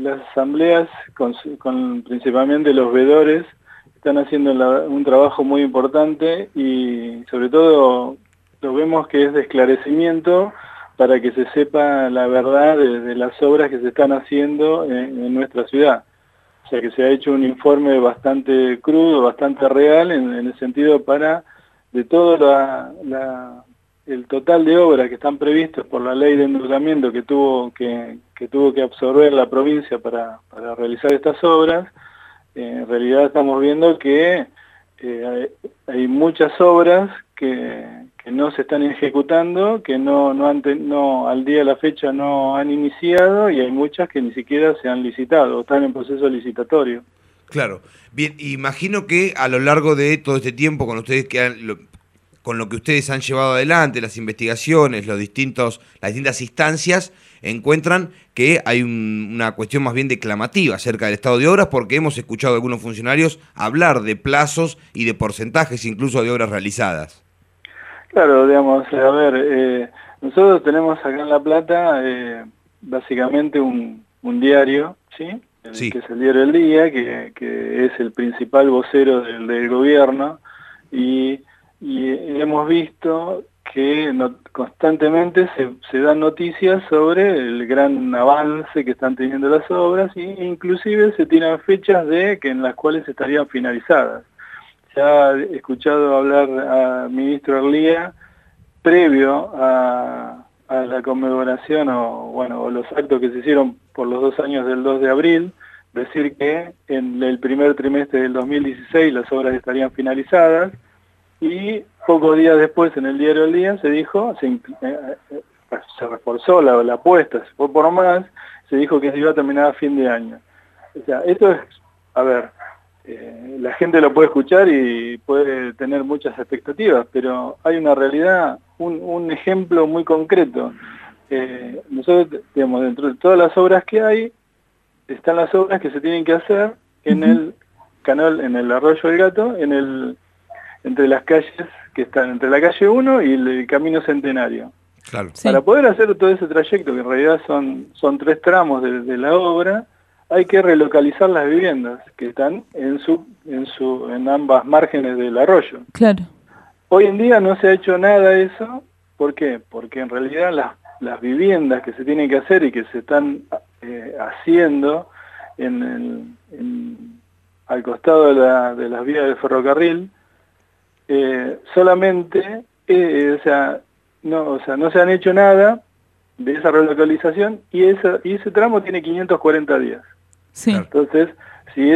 las asambleas, con principalmente los veedores, están haciendo un trabajo muy importante y sobre todo lo vemos que es de esclarecimiento para que se sepa la verdad de las obras que se están haciendo en nuestra ciudad. O sea que se ha hecho un informe bastante crudo, bastante real, en el sentido de todo el total de obras que están previstas por la ley de endeudamiento que tuvo que absorber la provincia para realizar estas obras. En realidad estamos viendo que hay muchas obras que no se están ejecutando, que no al día de la fecha no han iniciado, y hay muchas que ni siquiera se han licitado, están en proceso licitatorio. Claro. Bien, imagino que a lo largo de todo este tiempo con ustedes con lo que ustedes han llevado adelante, las investigaciones, las distintas instancias, encuentran que hay una cuestión más bien declamativa acerca del estado de obras, porque hemos escuchado a algunos funcionarios hablar de plazos y de porcentajes incluso de obras realizadas. Claro, digamos, a ver, nosotros tenemos acá en La Plata básicamente un diario, ¿sí? Sí. Que es el Diario del Día, que es el principal vocero del gobierno, y hemos visto que constantemente se dan noticias sobre el gran avance que están teniendo las obras, e inclusive se tiran fechas en las cuales estarían finalizadas. Ya he escuchado hablar al ministro Arlía previo a la conmemoración o los actos que se hicieron por los 2 años del 2 de abril, decir que en el primer trimestre del 2016 las obras estarían finalizadas, y pocos días después en el Diario del Día se dijo, se reforzó la apuesta, se fue por más, se dijo que se iba a terminar a fin de año. O sea, esto es, a ver, la gente lo puede escuchar y puede tener muchas expectativas, pero hay una realidad, un ejemplo muy concreto. Nosotros, digamos, dentro de todas las obras que hay, están las obras que se tienen que hacer en el canal, en el Arroyo del Gato, entre las calles que están entre la calle 1 y el Camino Centenario. Claro. Sí. Para poder hacer todo ese trayecto, que en realidad son 3 tramos de la obra, hay que relocalizar las viviendas que están en ambas márgenes del arroyo. Claro. Hoy en día no se ha hecho nada de eso. ¿Por qué? Porque en realidad las viviendas que se tienen que hacer y que se están haciendo al costado de las vías del ferrocarril, solamente, no se han hecho nada de esa relocalización, y ese tramo tiene 540 días. Sí. Entonces, si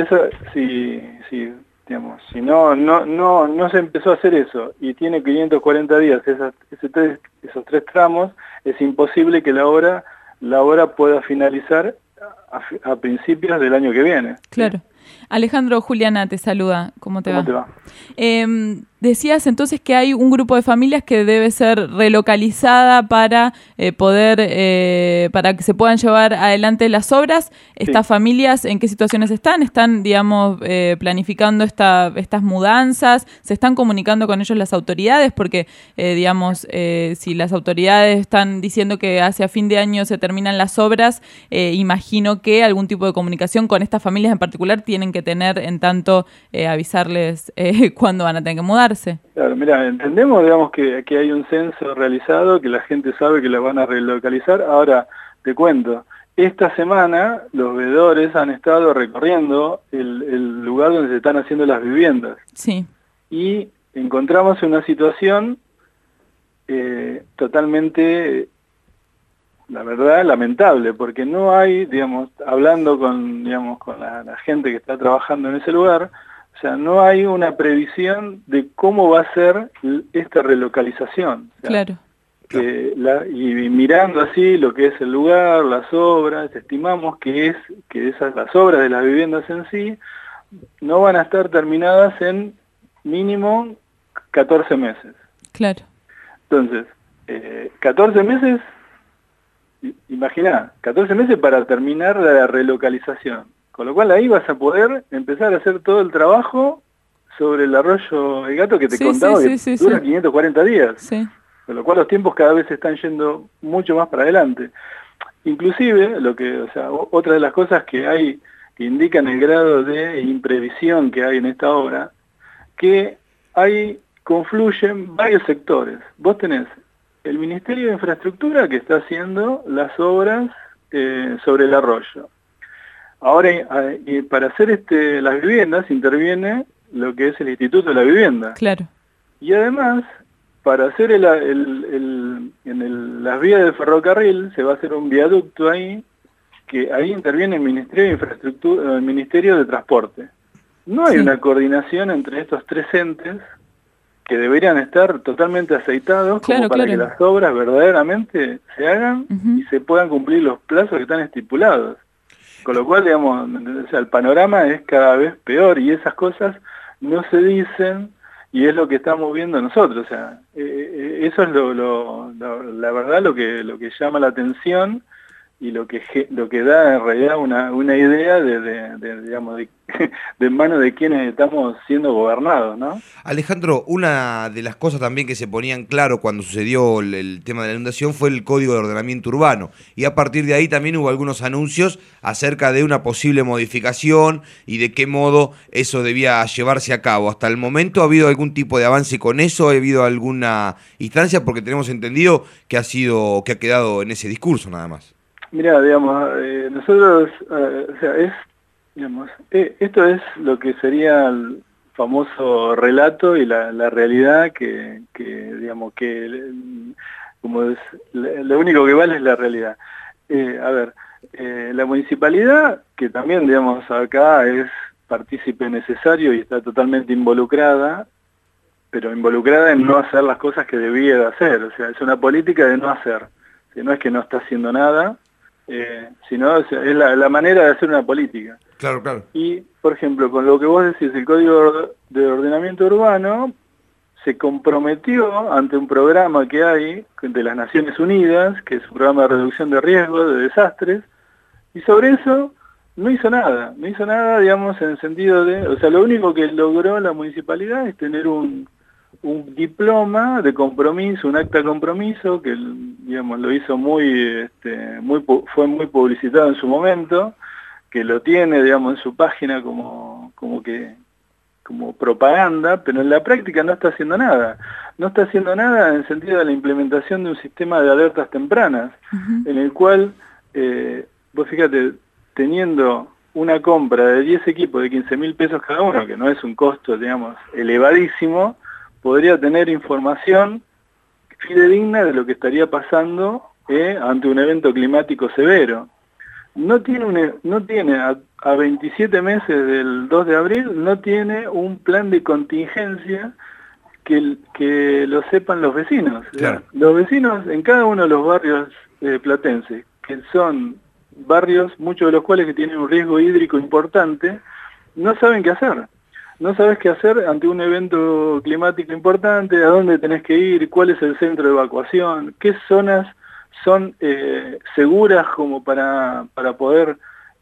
no se empezó a hacer eso y tiene 540 días esos 3 tramos, es imposible que la obra pueda finalizar a principios del año que viene. Claro. Alejandro, Juliana te saluda. ¿Cómo te va? ¿Cómo te va? Decías entonces que hay un grupo de familias que debe ser relocalizada para para que se puedan llevar adelante las obras. ¿Estas familias en qué situaciones están? ¿Están, digamos, planificando estas mudanzas? ¿Se están comunicando con ellos las autoridades? Porque, si las autoridades están diciendo que hacia fin de año se terminan las obras, imagino que algún tipo de comunicación con estas familias en particular tienen que tener, en tanto avisarles cuándo van a tener que mudarse. Claro, mira, entendemos, digamos, que hay un censo realizado, que la gente sabe que la van a relocalizar. Ahora, te cuento, esta semana los veedores han estado recorriendo el lugar donde se están haciendo las viviendas. Sí. Y encontramos una situación totalmente, la verdad, lamentable, porque no hay, digamos, hablando con la gente que está trabajando en ese lugar, o sea, no hay una previsión de cómo va a ser esta relocalización. O sea, claro. Y mirando así lo que es el lugar, las obras, estimamos que las obras de las viviendas en sí no van a estar terminadas en mínimo 14 meses. Claro. Entonces, 14 meses, imagina, 14 meses para terminar la relocalización. Con lo cual ahí vas a poder empezar a hacer todo el trabajo sobre el Arroyo del Gato que te contaba, que dura 540 días. Sí. Con lo cual los tiempos cada vez se están yendo mucho más para adelante. inclusive, otra de las cosas que hay, que indican el grado de imprevisión que hay en esta obra, que confluyen varios sectores. Vos tenés el Ministerio de Infraestructura que está haciendo las obras sobre el arroyo. Ahora, para hacer las viviendas interviene lo que es el Instituto de la Vivienda. Claro. Y además, para hacer las vías del ferrocarril, se va a hacer un viaducto ahí, que ahí interviene el Ministerio de Infraestructura, el Ministerio de Transporte. No hay una coordinación entre estos tres entes que deberían estar totalmente aceitados como para que las obras verdaderamente se hagan y se puedan cumplir los plazos que están estipulados. Con lo cual, digamos, el panorama es cada vez peor y esas cosas no se dicen y es lo que estamos viendo nosotros. O sea, eso es la verdad lo que llama la atención y lo que da en realidad una idea de manos de quienes estamos siendo gobernados, ¿no? Alejandro, una de las cosas también que se ponían claro cuando sucedió el tema de la inundación fue el Código de Ordenamiento Urbano, y a partir de ahí también hubo algunos anuncios acerca de una posible modificación y de qué modo eso debía llevarse a cabo. ¿Hasta el momento ha habido algún tipo de avance con eso? ¿Ha habido alguna instancia? Porque tenemos entendido que ha quedado en ese discurso nada más. Mirá, digamos, nosotros, esto es lo que sería el famoso relato y la realidad como es, lo único que vale es la realidad. La municipalidad, que también, digamos, acá es partícipe necesario y está totalmente involucrada, pero involucrada en no hacer las cosas que debía de hacer, o sea, es una política de no hacer, si no es que no está haciendo nada, sino es la manera de hacer una política. Claro, claro. Y, por ejemplo, con lo que vos decís, el Código de Ordenamiento Urbano se comprometió ante un programa que hay de las Naciones Unidas, que es un programa de reducción de riesgos, de desastres, y sobre eso no hizo nada, digamos, en el sentido de, o sea, lo único que logró la municipalidad es tener un diploma de compromiso, un acta de compromiso, que, digamos, lo hizo fue muy publicitado en su momento, que lo tiene, digamos, en su página como propaganda, pero en la práctica no está haciendo nada. No está haciendo nada en el sentido de la implementación de un sistema de alertas tempranas, en el cual, vos fíjate, teniendo una compra de 10 equipos de 15.000 pesos cada uno, que no es un costo, digamos, elevadísimo, podría tener información fidedigna de lo que estaría pasando ante un evento climático severo. No tiene a 27 meses del 2 de abril, no tiene un plan de contingencia que lo sepan los vecinos. Claro. Los vecinos en cada uno de los barrios platenses, que son barrios, muchos de los cuales que tienen un riesgo hídrico importante, no saben qué hacer. No sabes qué hacer ante un evento climático importante, a dónde tenés que ir, cuál es el centro de evacuación, qué zonas son seguras como para poder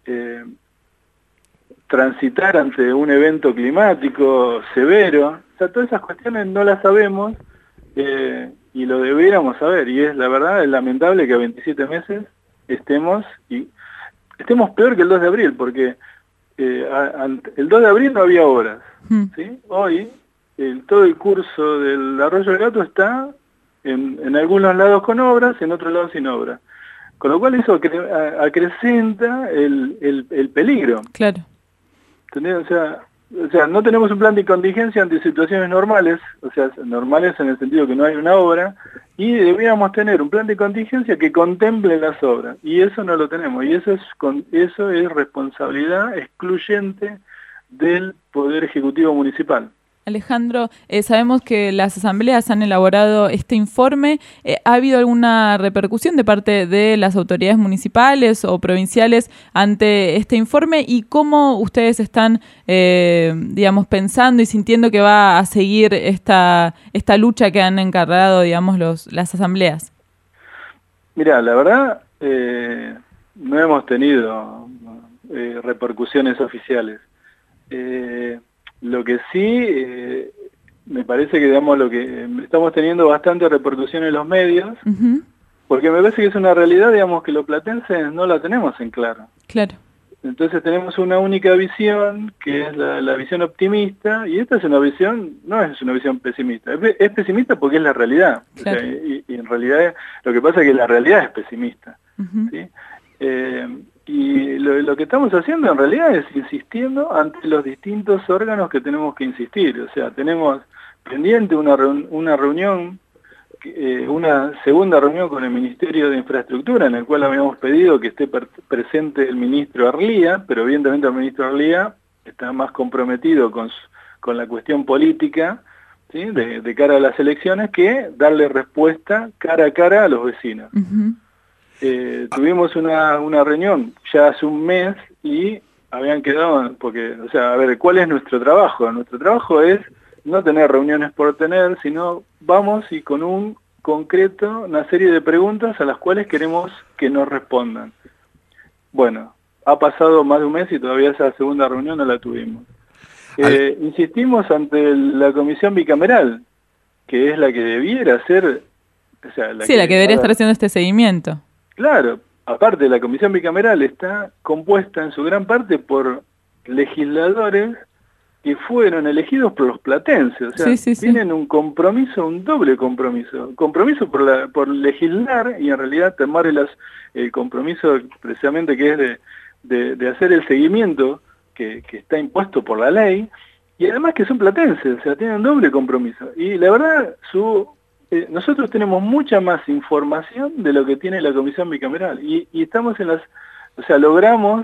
transitar ante un evento climático severo. O sea, todas esas cuestiones no las sabemos y lo debiéramos saber. Y la verdad es lamentable que a 27 meses estemos peor que el 2 de abril, porque el 2 de abril no había obras, ¿sí? Hoy todo el curso del Arroyo del Gato está en algunos lados con obras, en otros lados sin obras. Con lo cual eso acrecenta el peligro. Claro. ¿Entendés? O sea, no tenemos un plan de contingencia ante situaciones normales, o sea, normales en el sentido que no hay una obra, y deberíamos tener un plan de contingencia que contemple las obras, y eso no lo tenemos, y eso es responsabilidad excluyente del Poder Ejecutivo Municipal. Alejandro, sabemos que las asambleas han elaborado este informe. ¿Ha habido alguna repercusión de parte de las autoridades municipales o provinciales ante este informe? ¿Y cómo ustedes están, pensando y sintiendo que va a seguir esta lucha que han encargado, las asambleas? Mira, la verdad, no hemos tenido repercusiones oficiales. Lo que sí, me parece que, digamos, lo que estamos teniendo bastante repercusión en los medios, porque me parece que es una realidad, digamos, que los platenses no la tenemos en claro. Claro. Entonces tenemos una única visión, que es la visión optimista, y esta es una visión, no es una visión pesimista, es pesimista porque es la realidad. Claro. O sea, y en realidad lo que pasa es que la realidad es pesimista. Uh-huh. ¿Sí? Y lo que estamos haciendo en realidad es insistiendo ante los distintos órganos que tenemos que insistir. O sea, tenemos pendiente una reunión, una segunda reunión con el Ministerio de Infraestructura, en el cual habíamos pedido que esté presente el ministro Arlía, pero evidentemente el ministro Arlía está más comprometido con la cuestión política, ¿sí? de cara a las elecciones, que darle respuesta cara a cara a los vecinos. Uh-huh. Tuvimos una reunión ya hace un mes y habían quedado, porque, o sea, a ver, ¿cuál es nuestro trabajo? Nuestro trabajo es no tener reuniones por tener, sino vamos y con un concreto, una serie de preguntas a las cuales queremos que nos respondan. Bueno, ha pasado más de un mes y todavía esa segunda reunión no la tuvimos. Insistimos ante la comisión bicameral, que es la que debiera ser... O sea, la que debería estar haciendo este seguimiento. Claro, aparte la comisión bicameral está compuesta en su gran parte por legisladores que fueron elegidos por los platenses, o sea, tienen un compromiso, un doble compromiso por legislar y en realidad tomar el compromiso precisamente que es de hacer el seguimiento que está impuesto por la ley, y además que son platenses, o sea, tienen un doble compromiso. Y la verdad, nosotros tenemos mucha más información de lo que tiene la comisión bicameral, y estamos o sea, logramos,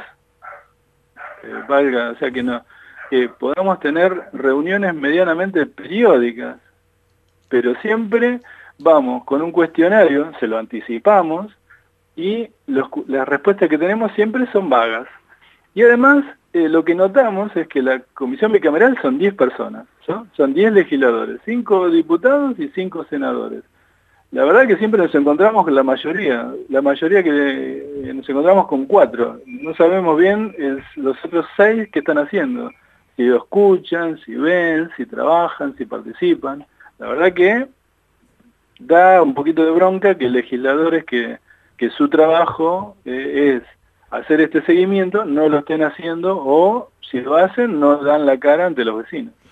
o sea, que podamos tener reuniones medianamente periódicas, pero siempre vamos con un cuestionario, se lo anticipamos, y las respuestas que tenemos siempre son vagas. Y además, lo que notamos es que la comisión bicameral son 10 personas, ¿no? Son 10 legisladores, 5 diputados y 5 senadores. La verdad que siempre nos encontramos con la mayoría que nos encontramos con 4. No sabemos bien los otros 6 qué están haciendo. Si lo escuchan, si ven, si trabajan, si participan. La verdad que da un poquito de bronca que legisladores que su trabajo es hacer este seguimiento no lo estén haciendo, o si lo hacen no dan la cara ante los vecinos.